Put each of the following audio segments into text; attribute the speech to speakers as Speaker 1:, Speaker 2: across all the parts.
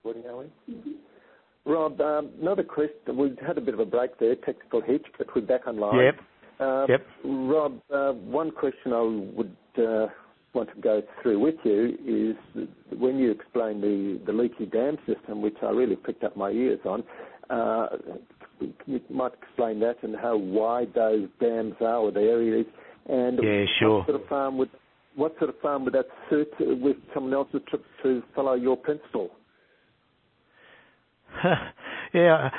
Speaker 1: Recording, are we? Mm-hmm. Rob, another question. We've had a bit of a break there, technical hitch, but we're back online.
Speaker 2: Yep.
Speaker 1: Rob, one question I would want to go through with you is when you explain the leaky dam system, which I really pricked up my ears on, you might explain that and how wide those dams are or the areas. And
Speaker 2: yeah, sure.
Speaker 1: What sort of farm would that suit with someone else's trip to follow your principle?
Speaker 2: Yeah,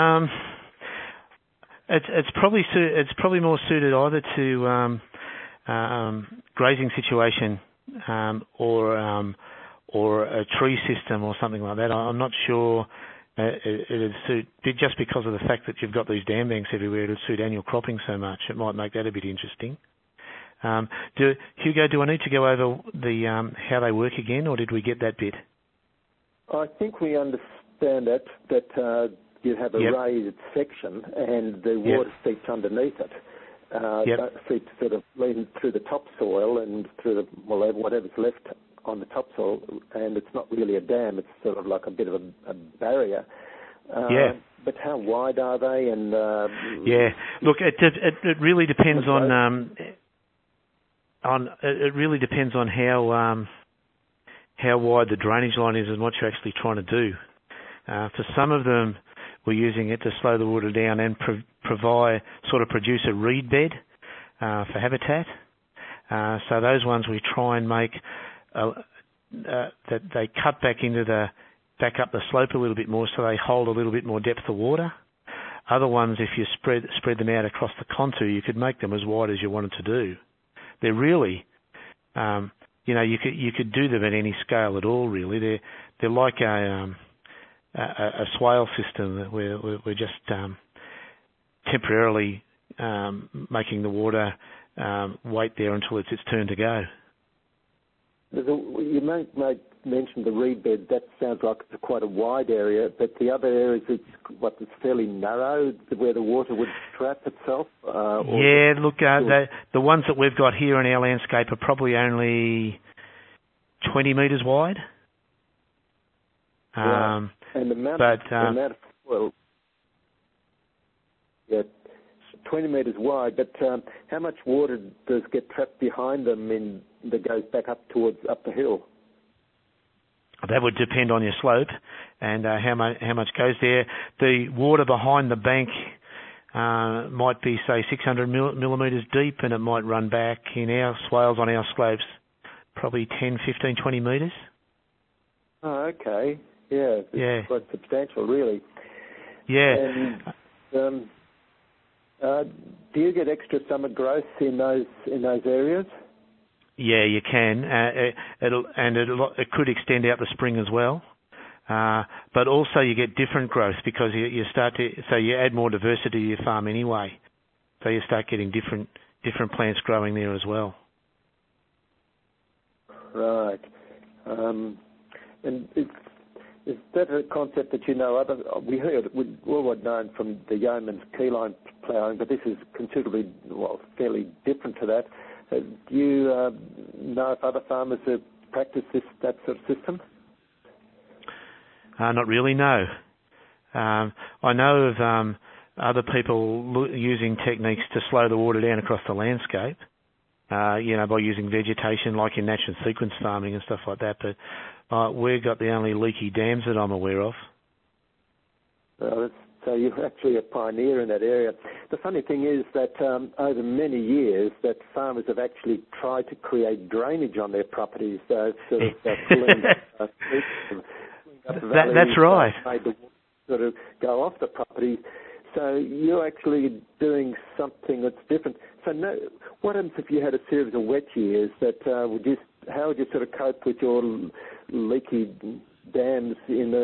Speaker 2: it's probably more suited either to grazing situation or a tree system or something like that. I'm not sure it'd suit, just because of the fact that you've got these dam banks everywhere. It'd suit annual cropping so much. It might make that a bit interesting. Hugo, do I need to go over the how they work again, or did we get that bit?
Speaker 1: I think we understand that you have a raised section and the water seeps underneath it. Seeps sort of leading through the topsoil and through whatever's left on the topsoil, and it's not really a dam. It's sort of like a bit of a barrier. But how wide are they? And
Speaker 2: look, it really depends on it really depends on how wide the drainage line is and what you're actually trying to do. For some of them, we're using it to slow the water down and produce a reed bed for habitat. So those ones we try and make that they cut back up the slope a little bit more, so they hold a little bit more depth of water. Other ones, if you spread them out across the contour, you could make them as wide as you wanted to do. They're really, you could do them at any scale at all. Really, they're like a swale system where we're just temporarily making the water wait there until it's its turn to go.
Speaker 1: You mentioned the reed bed. That sounds like it's quite a wide area, but the other areas, it's fairly narrow, where the water would trap itself?
Speaker 2: The ones that we've got here in our landscape are probably only 20 metres wide.
Speaker 1: And the amount of soil, 20 metres wide, but how much water does get trapped behind them that goes back up the hill?
Speaker 2: That would depend on your slope and how much goes there. The water behind the bank might be, say, 600 millimetres deep, and it might run back in our swales on our slopes probably 10, 15, 20 metres.
Speaker 1: Oh, okay. It's quite substantial, really.
Speaker 2: Yeah.
Speaker 1: And do you get extra summer growth in those areas?
Speaker 2: Yeah, you can. It could extend out the spring as well. But also you get different growth because you add more diversity to your farm anyway. So you start getting different plants growing there as well. Right.
Speaker 1: And is that a concept that we heard, well known from the yeoman's keyline ploughing, but this is considerably, fairly different to that. Do you know if other farmers have practiced that sort of system?
Speaker 2: Not really, no. I know of other people using techniques to slow the water down across the landscape, by using vegetation like in natural sequence farming and stuff like that, but we've got the only leaky dams that I'm aware of.
Speaker 1: So you're actually a pioneer in that area. The funny thing is that over many years that farmers have actually tried to create drainage on their properties, sort of pulling up the valley.
Speaker 2: That's right.
Speaker 1: Made the water sort of go off the property. So you're actually doing something that's different. So what happens if you had a series of wet years? How would you sort of cope with your leaky dams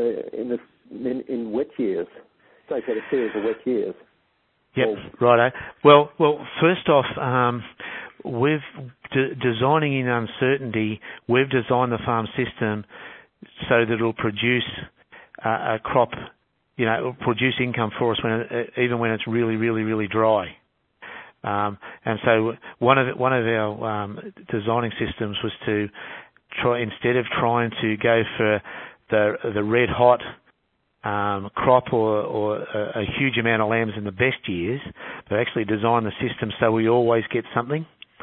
Speaker 1: in wet years? So you had a series of wet years.
Speaker 2: Yep, righto. Well, first off, we've designing in uncertainty. We've designed the farm system so that it'll produce a crop. It'll produce income for us even when it's really, really, really dry. And so one of our designing systems was to try, instead of trying to go for the red hot crop or a huge amount of lambs in the best years, but actually design the system so we always get something.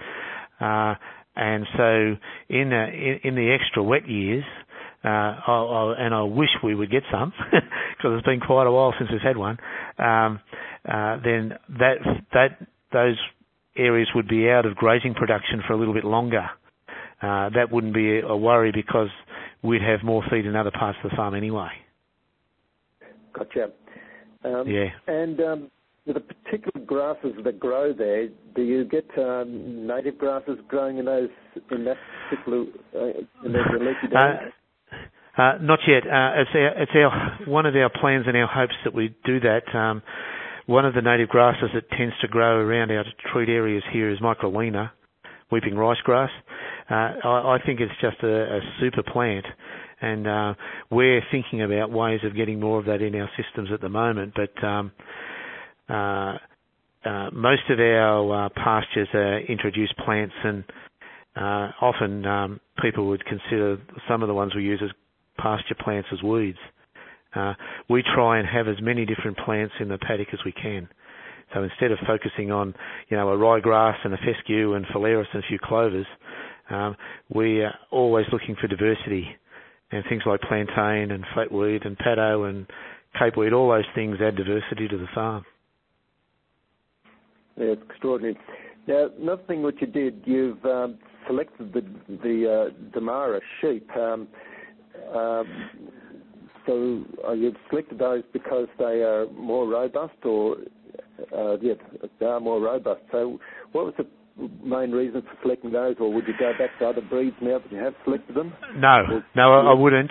Speaker 2: And so in the extra wet years, I wish we would get some because it's been quite a while since we've had one. Then those areas would be out of grazing production for a little bit longer. That wouldn't be a worry because we'd have more feed in other parts of the farm anyway.
Speaker 1: Gotcha.
Speaker 2: Yeah.
Speaker 1: And with the particular grasses that grow there, do you get native grasses growing in that particular in the leafy domes?
Speaker 2: Not yet. It's one of our plans and our hopes that we do that. One of the native grasses that tends to grow around our treat areas here is Microlina, weeping rice grass. I think it's just a super plant, and we're thinking about ways of getting more of that in our systems at the moment. But most of our pastures are introduced plants, and often people would consider some of the ones we use as pasture plants as weeds. We try and have as many different plants in the paddock as we can. So instead of focusing on, a ryegrass and a fescue and phalaris and a few clovers, we are always looking for diversity, and things like plantain and flatweed and paddo and capeweed, all those things add diversity to the farm.
Speaker 1: Yeah, it's extraordinary. Now, another thing which you did, you've selected the Damara sheep. So you've selected those because they are more robust, or they are more robust. So what was the main reason for selecting those, or would you go back to other breeds now that you have selected them?
Speaker 2: No, I wouldn't.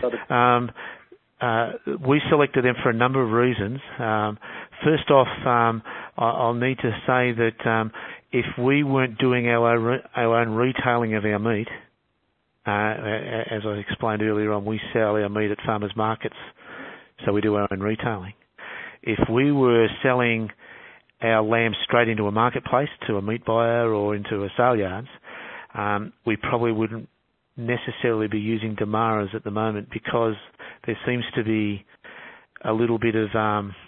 Speaker 2: We selected them for a number of reasons. First off, I'll need to say that if we weren't doing our own retailing of our meat, as I explained earlier on, we sell our meat at farmers markets, so we do our own retailing. If we were selling our lambs straight into a marketplace, to a meat buyer or into a sale yards, we probably wouldn't necessarily be using Damaras at the moment, because there seems to be a little bit of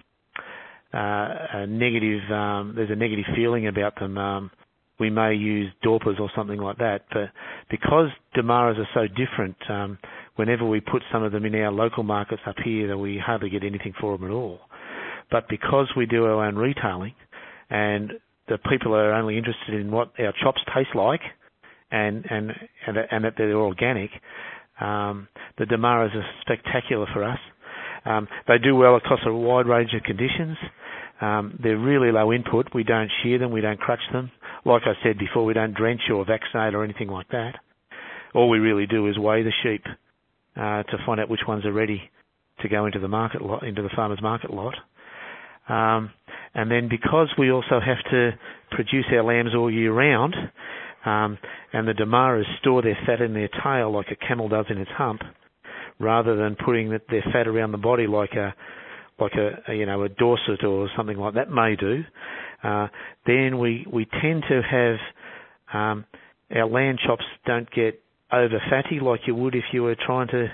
Speaker 2: a negative, there's a negative feeling about them. We may use Dorpers or something like that, but because Damaras are so different, whenever we put some of them in our local markets up here, that we hardly get anything for them at all. But because we do our own retailing, and the people are only interested in what our chops taste like, and that they're organic, the Damaras are spectacular for us. They do well across a wide range of conditions. They're really low input. We don't shear them, we don't crutch them. Like I said before, we don't drench or vaccinate or anything like that. All we really do is weigh the sheep to find out which ones are ready to go into the market lot, into the farmer's market lot. And then because we also have to produce our lambs all year round, and the Damaras store their fat in their tail like a camel does in its hump, rather than putting their fat around the body like a Dorset or something like that may do, then we tend to have our lamb chops don't get over fatty like you would if you were trying to,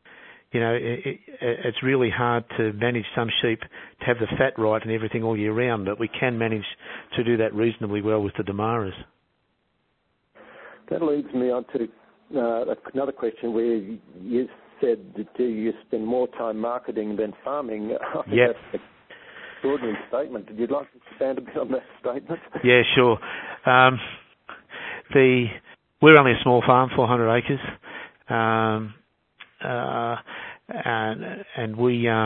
Speaker 2: it's really hard to manage some sheep to have the fat right and everything all year round, but we can manage to do that reasonably well with the Damaras.
Speaker 1: That leads me on to another question where you said that you spend more time marketing than farming. I think that's an extraordinary statement. Would you like to expand a bit on that statement? Yeah,
Speaker 2: sure. We're only a small farm, 400 acres, and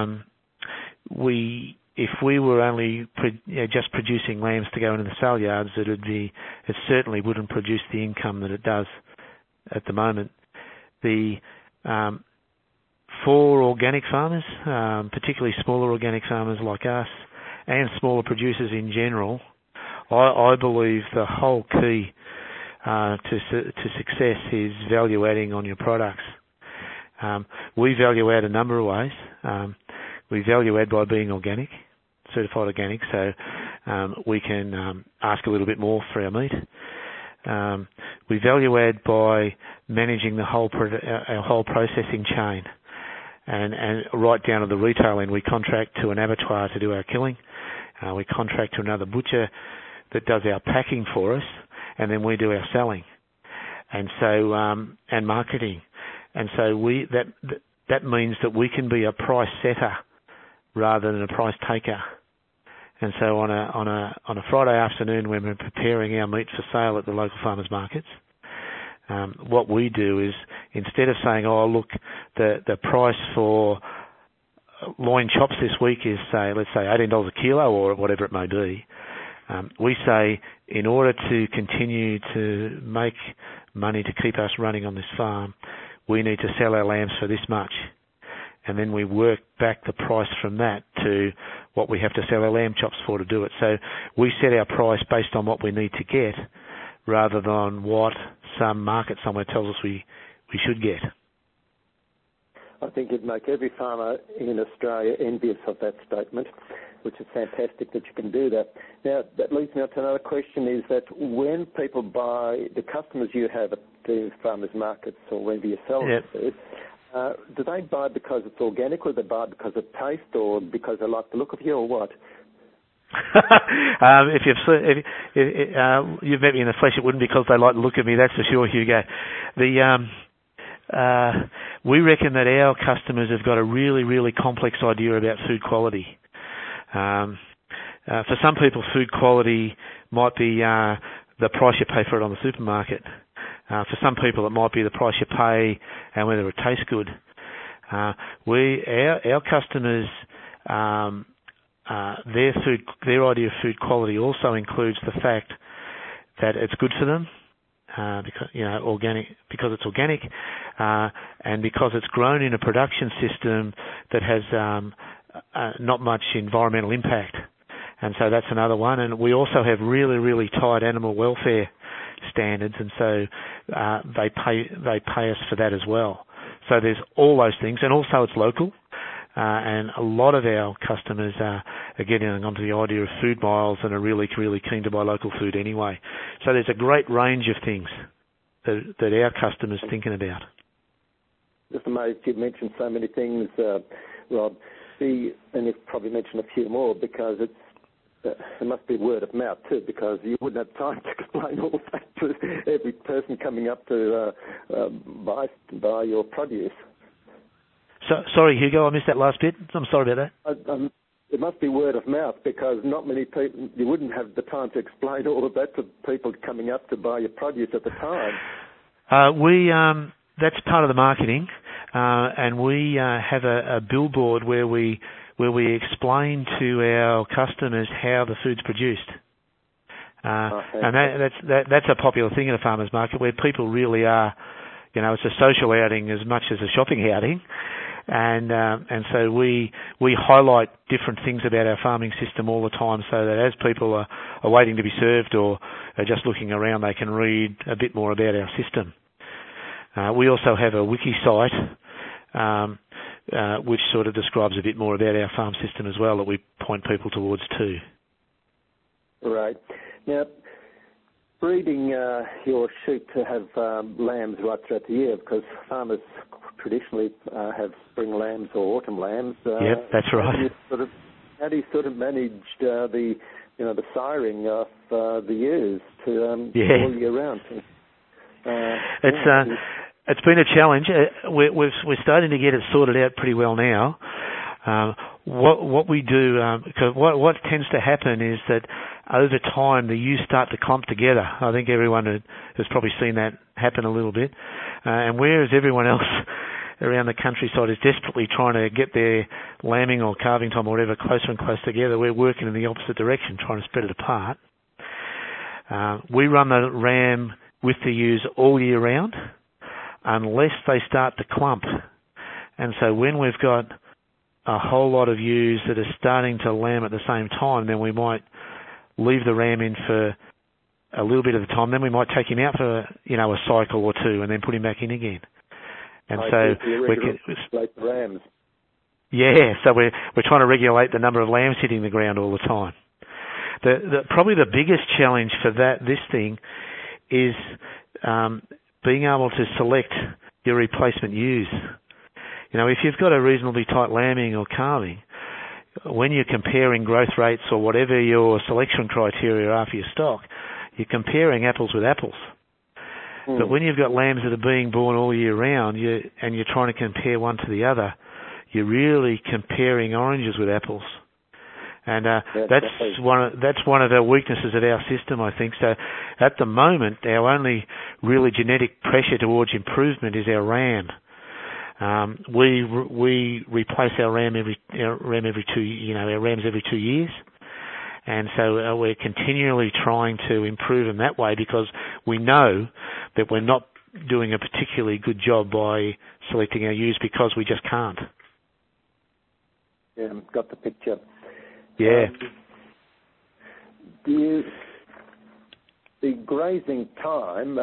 Speaker 2: we if we were only just producing lambs to go into the sale yards, it certainly wouldn't produce the income that it does at the moment. For organic farmers, particularly smaller organic farmers like us, and smaller producers in general, I believe the whole key to success is value adding on your products. We value add a number of ways. We value add by being organic, certified organic, so we can ask a little bit more for our meat. We value add by managing our whole processing chain. and right down to the retail end. We contract to an abattoir to do our killing. We contract to another butcher that does our packing for us, and then we do our selling, and so and marketing, and so that means that we can be a price setter rather than a price taker. And so on a Friday afternoon when we're preparing our meat for sale at the local farmers markets, what we do is, instead of saying, oh look, the price for loin chops this week is let's say $18 a kilo or whatever it may be, we say, in order to continue to make money to keep us running on this farm, we need to sell our lambs for this much. And then we work back the price from that to what we have to sell our lamb chops for to do it. So we set our price based on what we need to get rather than what some market somewhere tells us we should get.
Speaker 1: I think it'd make every farmer in Australia envious of that statement, which is fantastic that you can do that. Now, that leads me on to another question, is that when people buy, the customers you have at the farmers markets or wherever you sell food, do they buy because it's organic, or do they buy because of taste, or because they like the look of you, or what?
Speaker 2: If you've met me in the flesh, it wouldn't be because they like the look of me, that's for sure, Hugo. We reckon that our customers have got a really, really complex idea about food quality. For some people, food quality might be the price you pay for it on the supermarket. For some people, it might be the price you pay and whether it tastes good. Our customers, their idea of food quality also includes the fact that it's good for them, because it's organic, and because it's grown in a production system that has not much environmental impact. And so that's another one. And we also have really, really tight animal welfare standards, and so they pay us for that as well. So there's all those things, and also it's local. And a lot of our customers are getting onto the idea of food miles and are really, really keen to buy local food anyway. So there's a great range of things that our customers are thinking about.
Speaker 1: Just amazed you've mentioned so many things, Rob. And you've probably mentioned a few more, because it must be word of mouth too, because you wouldn't have time to explain all that to every person coming up to buy your produce.
Speaker 2: Sorry, Hugo, I missed that last bit. I'm sorry about
Speaker 1: that. It must be word of mouth, because not many people, you wouldn't have the time to explain all of that to people coming up to buy your produce at the time.
Speaker 2: That's part of the marketing, and we have a billboard where we explain to our customers how the food's produced. And that's a popular thing in a farmer's market, where people really are, it's a social outing as much as a shopping outing. And so we highlight different things about our farming system all the time, so that as people are waiting to be served or are just looking around, they can read a bit more about our system. We also have a wiki site, which sort of describes a bit more about our farm system as well, that we point people towards too.
Speaker 1: Right. Now, breeding your sheep to have lambs right throughout the year, because farmers traditionally have spring lambs or autumn lambs.
Speaker 2: Yep, that's right.
Speaker 1: How do you sort of manage the siring of the ewes to all year round?
Speaker 2: It's been a challenge. We're starting to get it sorted out pretty well now. What we do, because what tends to happen is that over time the ewes start to clump together. I think everyone has probably seen that happen a little bit. And whereas everyone else around the countryside is desperately trying to get their lambing or calving time or whatever closer and closer together, we're working in the opposite direction, trying to spread it apart. We run the ram with the ewes all year round, unless they start to clump. And so when we've got a whole lot of ewes that are starting to lamb at the same time, then we might leave the ram in for a little bit of the time. Then we might take him out for a cycle or two, and then put him back in again. And so we can
Speaker 1: regulate the rams.
Speaker 2: Yeah, so we're trying to regulate the number of lambs hitting the ground all the time. Probably the biggest challenge for this thing is being able to select your replacement ewes. if you've got a reasonably tight lambing or calving, when you're comparing growth rates or whatever your selection criteria are for your stock, you're comparing apples with apples. But when you've got lambs that are being born all year round, and you're trying to compare one to the other, you're really comparing oranges with apples. And that's one of the weaknesses of our system, I think. So at the moment, our only really genetic pressure towards improvement is our ram. We replace our rams every 2 years. And so we're continually trying to improve them that way, because we know that we're not doing a particularly good job by selecting our ewes, because we just can't.
Speaker 1: Yeah, got the picture.
Speaker 2: Yeah.
Speaker 1: The grazing time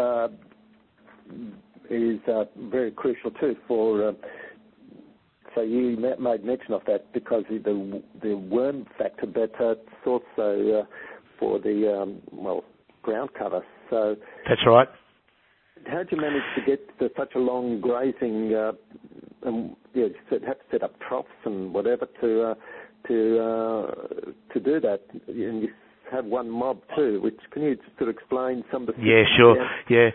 Speaker 1: is very crucial too for... So you made mention of that because of the worm factor, but it's also for the ground cover. So
Speaker 2: that's right.
Speaker 1: How did you manage to get to such a long grazing? You have to set up troughs and whatever to do that. And you have one mob too. Which can you sort of explain some of the?
Speaker 2: Yeah, sure. Yeah.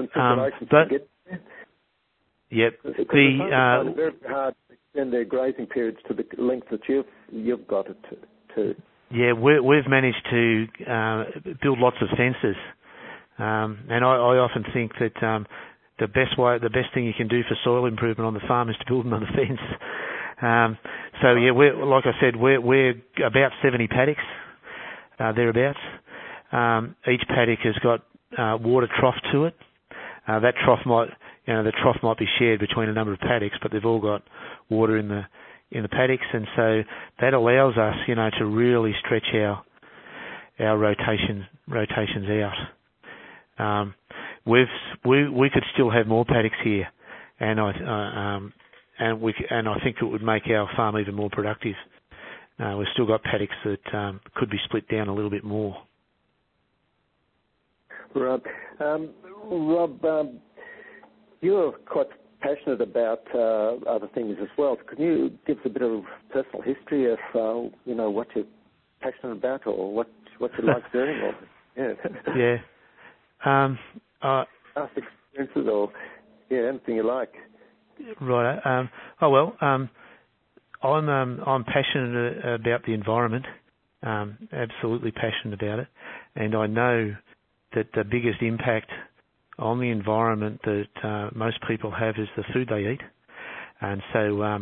Speaker 2: Yep.
Speaker 1: It's very hard to extend their grazing periods to the length that you've got it to.
Speaker 2: Yeah, we've managed to build lots of fences, and I often think that the best thing you can do for soil improvement on the farm is to build another fence. So yeah, like I said, we're about 70 paddocks thereabouts. Each paddock has got water trough to it. That trough the trough might be shared between a number of paddocks, but they've all got water in the paddocks, and so that allows us, to really stretch our rotations out. We could still have more paddocks here, and I think it would make our farm even more productive. We've still got paddocks that could be split down a little bit more.
Speaker 1: Rob, you're quite passionate about other things as well. Can you give us a bit of personal history of what you're passionate about, or what you like doing, or
Speaker 2: yeah,
Speaker 1: past experiences, or anything you like.
Speaker 2: Right. I'm passionate about the environment. Absolutely passionate about it, and I know that the biggest impact on the environment that most people have is the food they eat. And so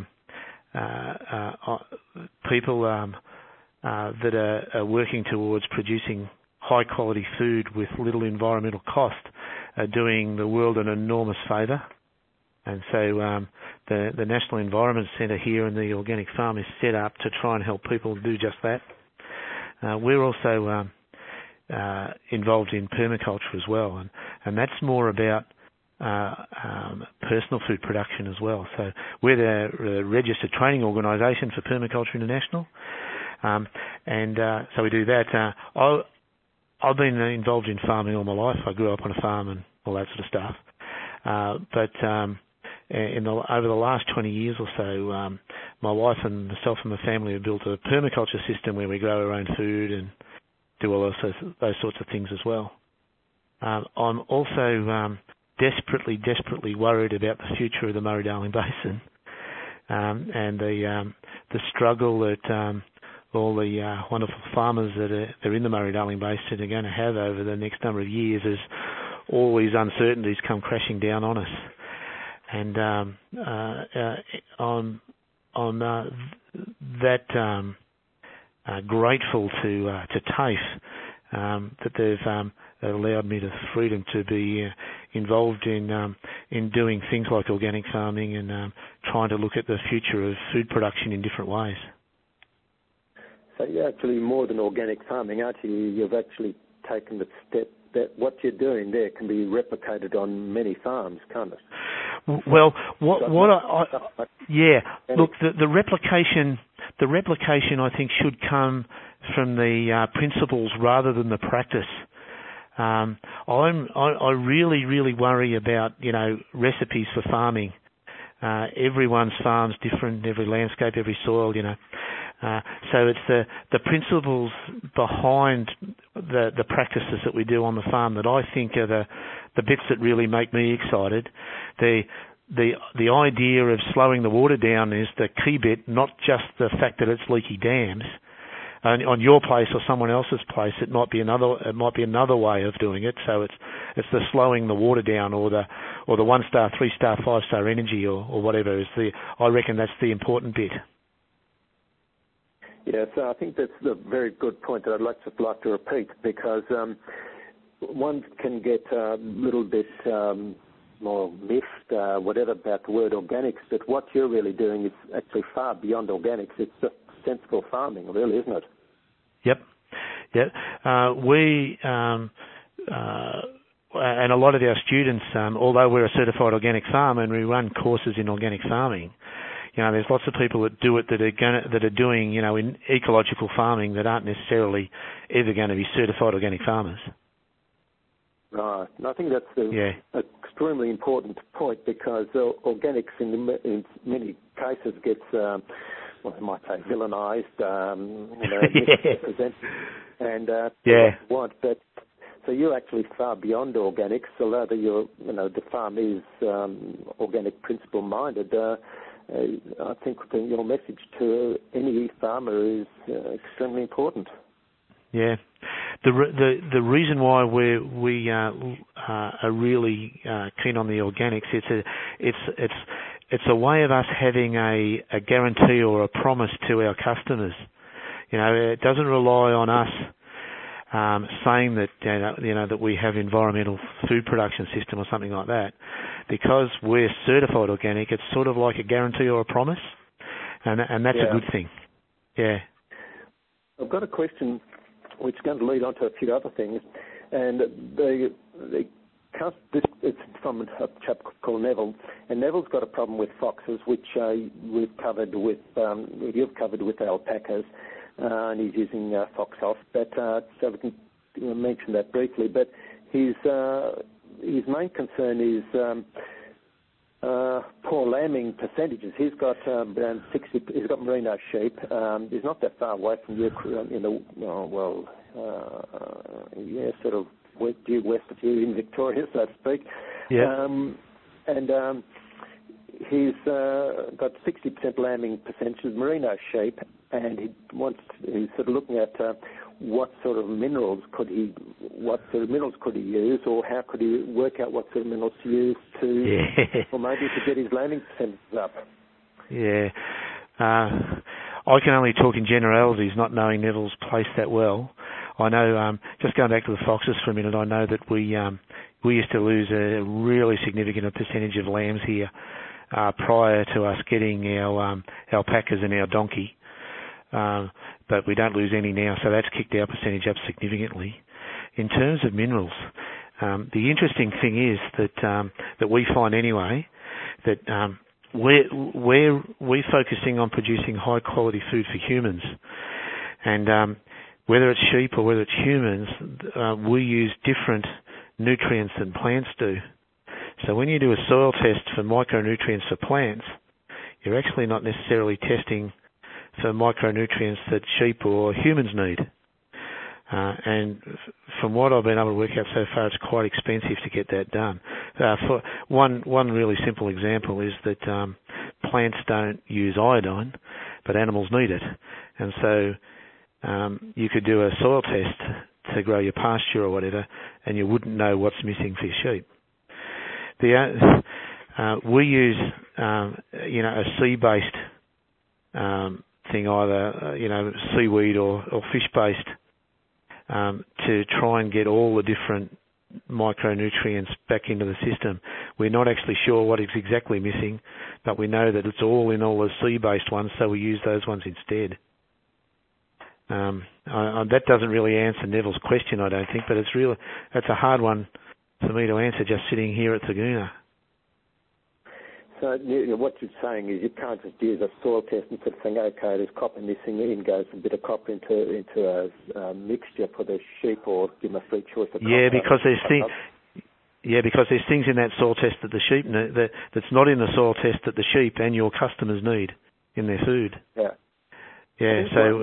Speaker 2: people that are working towards producing high quality food with little environmental cost are doing the world an enormous favour. And so the National Environment Centre here in the Organic Farm is set up to try and help people do just that. We're also involved in permaculture as well, and that's more about personal food production as well. So we're the registered training organisation for Permaculture International, and so we do that. I've been involved in farming all my life. I grew up on a farm and all that sort of stuff. But over the last 20 years or so, my wife and myself and my family have built a permaculture system where we grow our own food and do all those sorts of things as well. I'm also desperately worried about the future of the Murray-Darling Basin, and the struggle that all the wonderful farmers that are in the Murray-Darling Basin are going to have over the next number of years as all these uncertainties come crashing down on us. And on that. Grateful to TAFE that they've allowed me the freedom to be involved in doing things like organic farming and trying to look at the future of food production in different ways.
Speaker 1: So you're actually more than organic farming, aren't you? You've actually taken the step that what you're doing there can be replicated on many farms, can't it?
Speaker 2: Well, look, the replication I think should come from the principles rather than the practice. I really worry about recipes for farming everyone's farm's different, every landscape, every soil, So it's the principles behind the practices that we do on the farm that I think are the bits that really make me excited. The idea of slowing the water down is the key bit, not just the fact that it's leaky dams. On your place or someone else's place, it might be another way of doing it. So it's the slowing the water down, or the 1-star, 3-star, 5-star energy, or whatever I reckon that's the important bit.
Speaker 1: Yeah, so I think that's a very good point that I'd like to repeat, because one can get a little bit more miffed, whatever, about the word organics, but what you're really doing is actually far beyond organics. It's just sensible farming, really, isn't it?
Speaker 2: Yep. We and a lot of our students, although we're a certified organic farmer and we run courses in organic farming, there's lots of people that do it that are doing, in ecological farming that aren't necessarily ever going to be certified organic farmers.
Speaker 1: Right. And I think that's an extremely important point, because organics in many cases gets, I might say, villainised, misrepresented, and but so you're actually far beyond organics. Although the farm is organic principle minded, I think your message to any farmer is extremely important.
Speaker 2: Yeah, the reason why we are really keen on the organics, it's a way of us having a guarantee or a promise to our customers. It doesn't rely on us saying that that we have environmental food production system or something like that. Because we're certified organic, it's sort of like a guarantee or a promise, and that's a good thing. Yeah.
Speaker 1: I've got a question which is going to lead on to a few other things, and it's from a chap called Neville, and Neville's got a problem with foxes, which you've covered with alpacas, and he's using Fox-Off, but so we can mention that briefly. But his main concern is poor lambing percentages. He's got around 60. He's got merino sheep. He's not that far away from you, sort of due west of you in Victoria, so to speak.
Speaker 2: Yeah.
Speaker 1: And he's got 60% lambing percentages, merino sheep, and he's sort of looking at what sort of minerals could he use, or how could he work out what sort of minerals to use or maybe to get his lambing percentages up. Yeah.
Speaker 2: I can only talk in generalities, not knowing Neville's place that well. I know, just going back to the foxes for a minute, I know that we used to lose a really significant percentage of lambs here prior to us getting our alpacas and our donkey. But we don't lose any now, so that's kicked our percentage up significantly. In terms of minerals, the interesting thing is that we find anyway that we're focusing on producing high quality food for humans, and whether it's sheep or whether it's humans, we use different nutrients than plants do. So when you do a soil test for micronutrients for plants, you're actually not necessarily testing for micronutrients that sheep or humans need. And from what I've been able to work out so far, it's quite expensive to get that done. For one really simple example is that plants don't use iodine, but animals need it. And so you could do a soil test to grow your pasture or whatever, and you wouldn't know what's missing for your sheep. We use a sea-based thing, either seaweed or fish-based, to try and get all the different micronutrients back into the system. We're not actually sure what is exactly missing, but we know that it's all in all the sea-based ones, so we use those ones instead. That doesn't really answer Neville's question, I don't think, but that's a hard one for me to answer just sitting here at Taguna.
Speaker 1: So what you're saying is you can't just use a soil test and sort of think, okay, there's copper missing, in goes a bit of copper into a mixture for the sheep, or give them a free choice of copper.
Speaker 2: Yeah, because there's things. Yeah, because there's things in that soil test that the sheep that's not in the soil test that the sheep and your customers need in their food.
Speaker 1: Yeah.
Speaker 2: Yeah.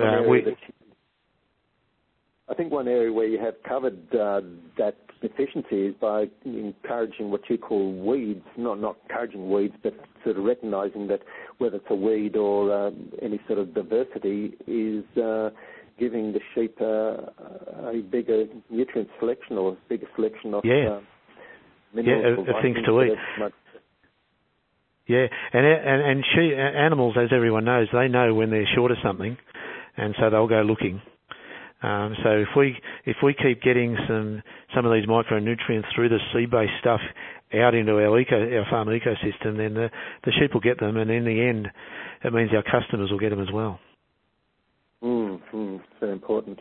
Speaker 1: I think one area where you have covered that deficiency is by encouraging what you call weeds, not encouraging weeds, but sort of recognising that whether it's a weed or any sort of diversity is giving the sheep a bigger nutrient selection or a bigger selection of minerals.
Speaker 2: Yeah, things to eat. Yeah, and animals, as everyone knows, they know when they're short of something, and so they'll go looking. So if we keep getting some of these micronutrients through the sea-based stuff out into our farm ecosystem, then the sheep will get them, and in the end, it means our customers will get them as well.
Speaker 1: Very important.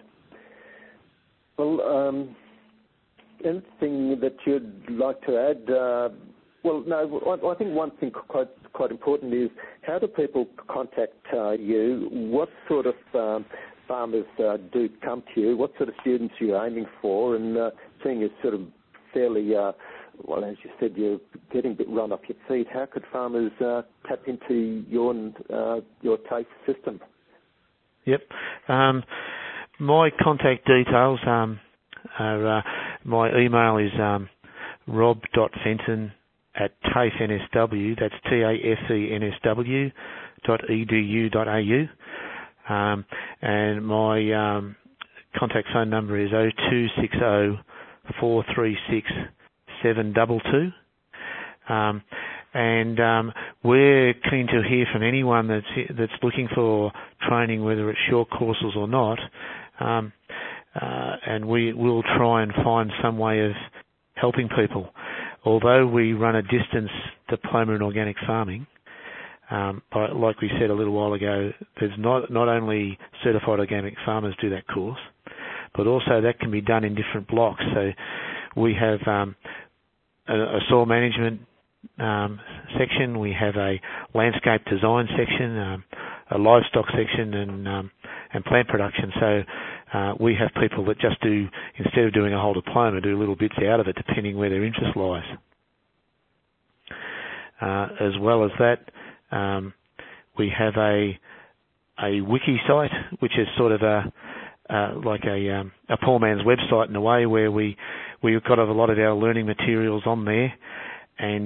Speaker 1: Well, anything that you'd like to add? I think one thing quite important is how do people contact you? What sort of farmers do come to you? What sort of students are you aiming for? And seeing as sort of fairly, as you said, you're getting a bit run off your feet, how could farmers tap into your TAFE system?
Speaker 2: Yep. My contact details are, my email is rob.fenton@tafeNSW, that's TAFENSW.edu.au. And my contact phone number is 0260 436 722. And we're keen to hear from anyone that's looking for training, whether it's short courses or not. And we will try and find some way of helping people. Although we run a distance diploma in organic farming, but like we said a little while ago, there's not only certified organic farmers do that course, but also that can be done in different blocks. So we have a soil management section, we have a landscape design section, a livestock section, and plant production. So we have people that just do, instead of doing a whole diploma, do little bits out of it depending where their interest lies. As well as that, we have a wiki site, which is sort of like a poor man's website in a way, where we've got a lot of our learning materials on there, and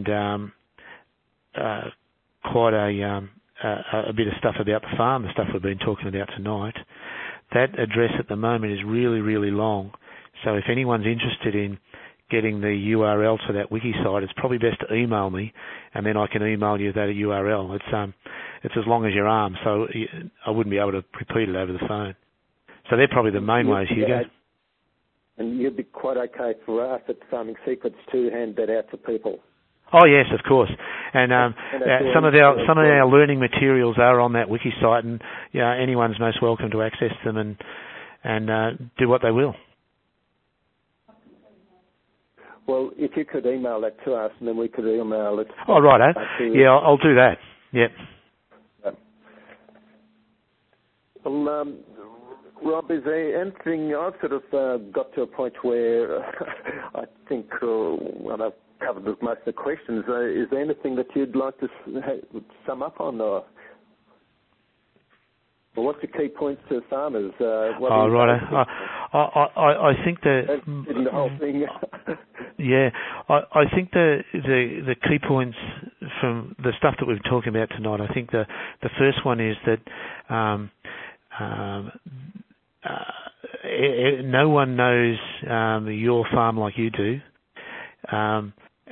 Speaker 2: quite a bit of stuff about the farm, the stuff we've been talking about tonight. That address at the moment is really, really long. So if anyone's interested in getting the URL to that wiki site, it's probably best to email me, and then I can email you that URL. It's as long as your arm, so I wouldn't be able to repeat it over the phone. So they're probably the main ways, Hugo.
Speaker 1: And you'd be quite okay for us at Farming Secrets to hand that out to people.
Speaker 2: Oh yes, of course. And some of our learning materials are on that wiki site, and anyone's most welcome to access them and do what they will.
Speaker 1: Well, if you could email that to us, and then we could email it.
Speaker 2: Oh, righto. Yeah, I'll do that. Yep.
Speaker 1: Well, Rob, is there anything, I've sort of got to a point where I think when I've covered most of the questions, is there anything that you'd like to sum up on? Or what's the key points to farmers?
Speaker 2: Righto. I think that...
Speaker 1: the whole thing.
Speaker 2: Yeah, I think the key points from the stuff that we've been talking about tonight, I think the first one is that no one knows your farm like you do, and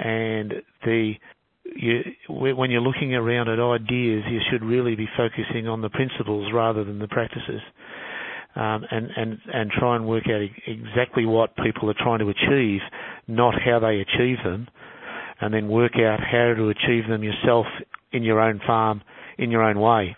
Speaker 2: when you're looking around at ideas, you should really be focusing on the principles rather than the practices, and try and work out exactly what people are trying to achieve, not how they achieve them, and then work out how to achieve them yourself in your own farm, in your own way.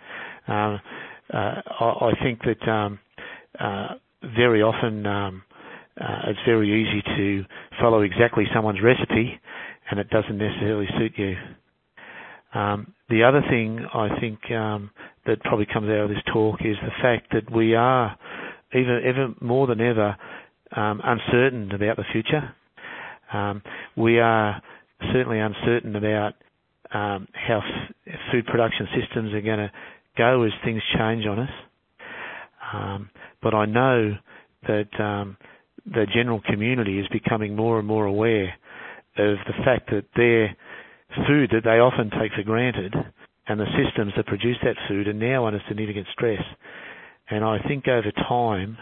Speaker 2: I think that very often it's very easy to follow exactly someone's recipe, and it doesn't necessarily suit you. The other thing I think that probably comes out of this talk is the fact that we are, even more than ever, uncertain about the future. We are certainly uncertain about how food production systems are going to go as things change on us. But I know that the general community is becoming more and more aware of the fact that their food that they often take for granted and the systems that produce that food are now under significant stress. And I think over time,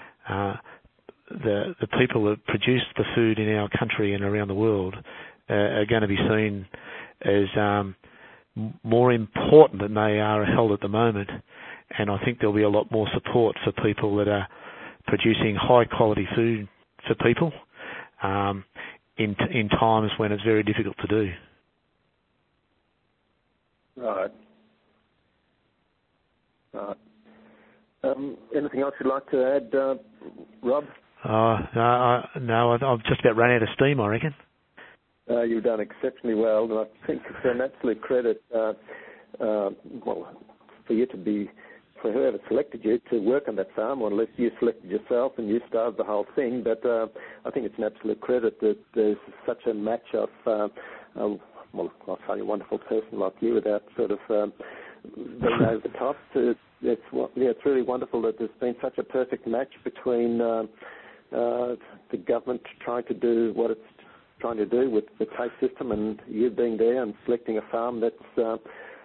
Speaker 2: the people that produce the food in our country and around the world are going to be seen as more important than they are held at the moment. And I think there'll be a lot more support for people that are producing high quality food for people in times when it's very difficult to do.
Speaker 1: Right. Anything else you'd like to add, Rob?
Speaker 2: No, I've just about run out of steam, I reckon.
Speaker 1: You've done exceptionally well, and I think it's an absolute credit, for you to be, for whoever selected you to work on that farm, or unless you selected yourself and you started the whole thing. But I think it's an absolute credit that there's such a match of, I'll say a wonderful person like you without sort of being over the top. It's really wonderful that there's been such a perfect match between the government trying to do what it's trying to do with the TAFE system and you being there and selecting a farm that's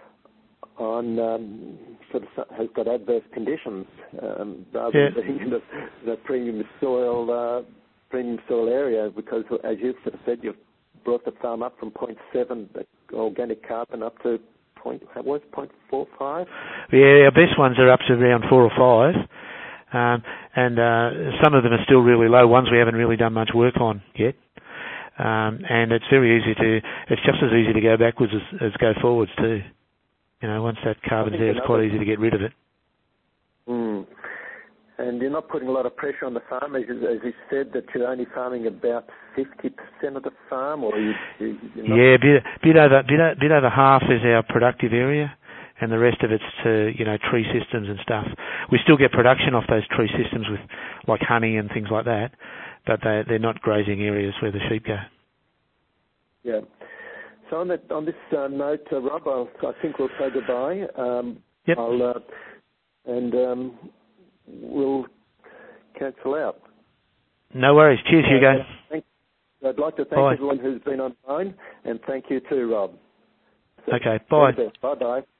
Speaker 1: on sort of has got adverse conditions rather than being in the premium soil area, because as you've sort of said, you've brought the farm up from 0.7 organic carbon up to 0.45.
Speaker 2: Yeah, our best ones are up to around 4 or 5, and some of them are still really low. Ones we haven't really done much work on yet, and it's very easy it's just as easy to go backwards as go forwards too. You know, once that carbon's there, it's quite easy to get rid of it.
Speaker 1: Mm. And you're not putting a lot of pressure on the farm, as you said, that you're only farming about 50% of the farm, or you're not?
Speaker 2: Yeah, bit over half is our productive area, and the rest of it's to, tree systems and stuff. We still get production off those tree systems with, like honey and things like that, but they're not grazing areas where the sheep go.
Speaker 1: Yeah. So on this note, Rob, I think we'll say goodbye.
Speaker 2: Yep.
Speaker 1: We'll cancel out.
Speaker 2: No worries. Cheers, Hugo.
Speaker 1: I'd like to thank everyone who's been online, and thank you too, Rob.
Speaker 2: Okay, bye.
Speaker 1: Bye-bye.